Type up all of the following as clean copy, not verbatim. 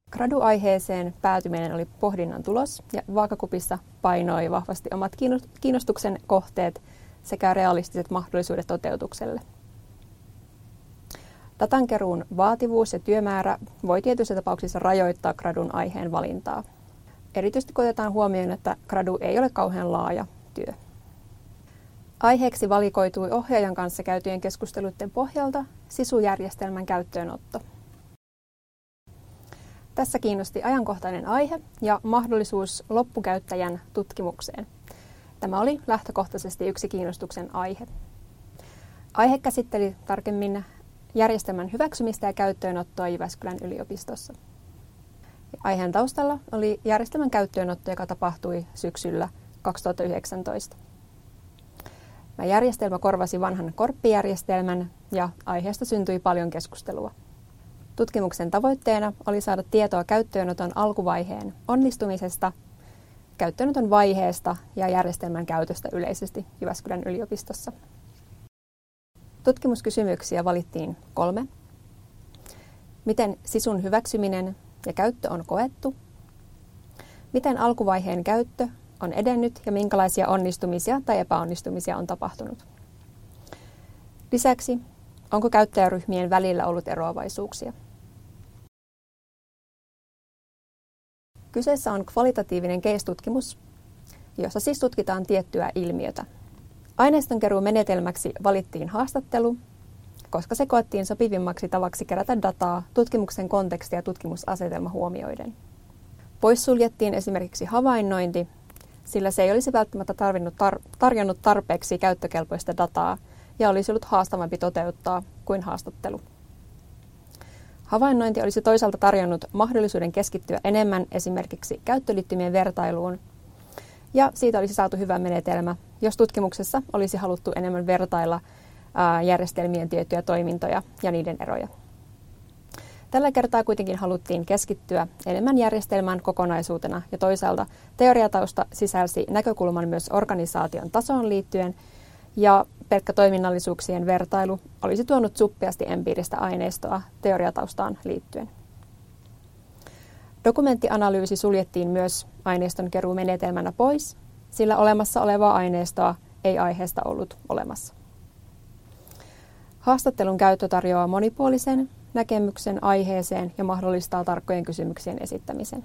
Graduaiheeseen päätyminen oli pohdinnan tulos ja vaakakupissa painoi vahvasti omat kiinnostuksen kohteet sekä realistiset mahdollisuudet toteutukselle. Datankeruun vaativuus ja työmäärä voi tietyissä tapauksissa rajoittaa gradun aiheen valintaa. Erityisesti kun otetaan huomioon, että gradu ei ole kauhean laaja työ. Aiheeksi valikoitui ohjaajan kanssa käytyjen keskusteluiden pohjalta SISU-järjestelmän käyttöönotto. Tässä kiinnosti ajankohtainen aihe ja mahdollisuus loppukäyttäjän tutkimukseen. Tämä oli lähtökohtaisesti yksi kiinnostuksen aihe. Aihe käsitteli tarkemmin järjestelmän hyväksymistä ja käyttöönottoa Jyväskylän yliopistossa. Aiheen taustalla oli järjestelmän käyttöönotto, joka tapahtui syksyllä 2019. Järjestelmä korvasi vanhan korppijärjestelmän ja aiheesta syntyi paljon keskustelua. Tutkimuksen tavoitteena oli saada tietoa käyttöönoton alkuvaiheen onnistumisesta, käyttöönoton vaiheesta ja järjestelmän käytöstä yleisesti Jyväskylän yliopistossa. Tutkimuskysymyksiä valittiin 3. Miten SISUn hyväksyminen ja käyttö on koettu? Miten alkuvaiheen käyttö on edennyt ja minkälaisia onnistumisia tai epäonnistumisia on tapahtunut? Lisäksi, onko käyttäjäryhmien välillä ollut eroavaisuuksia? Kyseessä on kvalitatiivinen case-tutkimus, jossa siis tutkitaan tiettyä ilmiötä. Aineistonkeruun menetelmäksi valittiin haastattelu, koska se koettiin sopivimmaksi tavaksi kerätä dataa tutkimuksen konteksti ja tutkimusasetelma huomioiden. Poissuljettiin esimerkiksi havainnointi, sillä se ei olisi välttämättä tarjonnut tarpeeksi käyttökelpoista dataa ja olisi ollut haastavampi toteuttaa kuin haastattelu. Havainnointi olisi toisaalta tarjonnut mahdollisuuden keskittyä enemmän esimerkiksi käyttöliittymien vertailuun, ja siitä olisi saatu hyvä menetelmä, jos tutkimuksessa olisi haluttu enemmän vertailla järjestelmien tiettyjä toimintoja ja niiden eroja. Tällä kertaa kuitenkin haluttiin keskittyä enemmän järjestelmään kokonaisuutena ja toisaalta teoriatausta sisälsi näkökulman myös organisaation tasoon liittyen ja pelkkä toiminnallisuuksien vertailu olisi tuonut suppeasti empiiristä aineistoa teoriataustaan liittyen. Dokumenttianalyysi suljettiin myös aineiston keruumenetelmänä pois, sillä olemassa olevaa aineistoa ei aiheesta ollut olemassa. Haastattelun käyttö tarjoaa monipuolisen näkemyksen aiheeseen ja mahdollistaa tarkkojen kysymyksien esittämisen.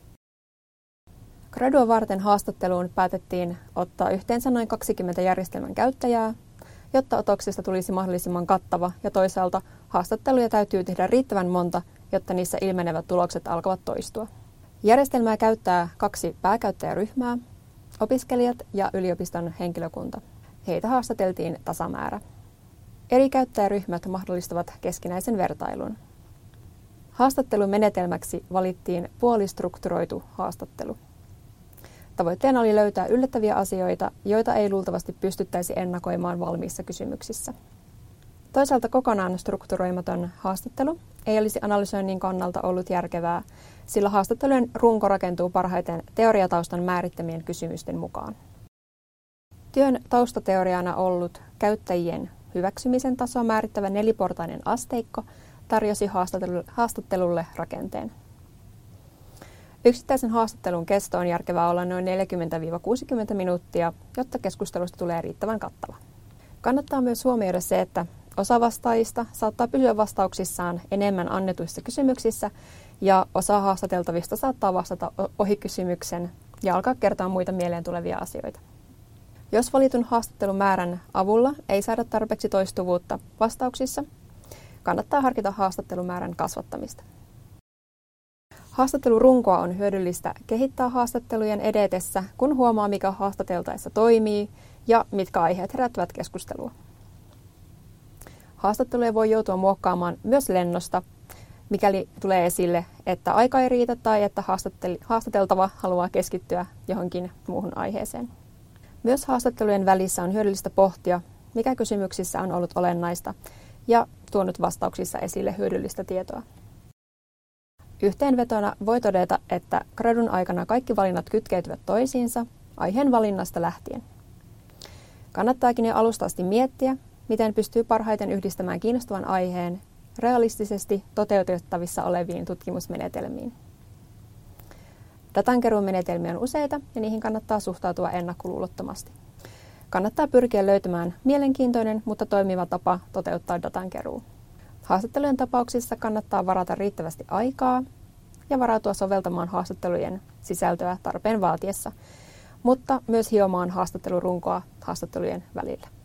Gradua varten haastatteluun päätettiin ottaa yhteensä noin 20 järjestelmän käyttäjää, jotta otoksesta tulisi mahdollisimman kattava ja toisaalta haastatteluja täytyy tehdä riittävän monta, jotta niissä ilmenevät tulokset alkavat toistua. Järjestelmää käyttää 2 pääkäyttäjäryhmää, opiskelijat ja yliopiston henkilökunta. Heitä haastateltiin tasamäärä. Eri käyttäjäryhmät mahdollistavat keskinäisen vertailun. Haastattelun menetelmäksi valittiin puolistrukturoitu haastattelu. Tavoitteena oli löytää yllättäviä asioita, joita ei luultavasti pystyttäisi ennakoimaan valmiissa kysymyksissä. Toisaalta kokonaan strukturoimaton haastattelu ei olisi analysoinnin kannalta ollut järkevää, sillä haastattelujen runko rakentuu parhaiten teoriataustan määrittämien kysymysten mukaan. Työn taustateoriana ollut käyttäjien hyväksymisen tasoa määrittävä 4-portainen asteikko tarjosi haastattelulle rakenteen. Yksittäisen haastattelun kesto on järkevää olla noin 40-60 minuuttia, jotta keskustelusta tulee riittävän kattava. Kannattaa myös huomioida se, että osa vastaajista saattaa pysyä vastauksissaan enemmän annetuissa kysymyksissä ja osa haastateltavista saattaa vastata ohi kysymyksen ja alkaa kertoa muita mieleen tulevia asioita. Jos valitun haastattelun määrän avulla ei saada tarpeeksi toistuvuutta vastauksissa, kannattaa harkita haastattelumäärän kasvattamista. Haastattelurunkoa on hyödyllistä kehittää haastattelujen edetessä, kun huomaa, mikä haastateltaessa toimii ja mitkä aiheet herättävät keskustelua. Haastatteluja voi joutua muokkaamaan myös lennosta, mikäli tulee esille, että aika ei riitä tai että haastateltava haluaa keskittyä johonkin muuhun aiheeseen. Myös haastattelujen välissä on hyödyllistä pohtia, mikä kysymyksissä on ollut olennaista ja tuonut vastauksissa esille hyödyllistä tietoa. Yhteenvetona voi todeta, että gradun aikana kaikki valinnat kytkeytyvät toisiinsa aiheen valinnasta lähtien. Kannattaakin jo alusta asti miettiä, miten pystyy parhaiten yhdistämään kiinnostavan aiheen realistisesti toteutettavissa oleviin tutkimusmenetelmiin. Datankeruun menetelmiä on useita ja niihin kannattaa suhtautua ennakkoluulottomasti. Kannattaa pyrkiä löytämään mielenkiintoinen, mutta toimiva tapa toteuttaa datankeruu. Haastattelujen tapauksissa kannattaa varata riittävästi aikaa ja varautua soveltamaan haastattelujen sisältöä tarpeen vaatiessa, mutta myös hiomaan haastattelurunkoa haastattelujen välillä.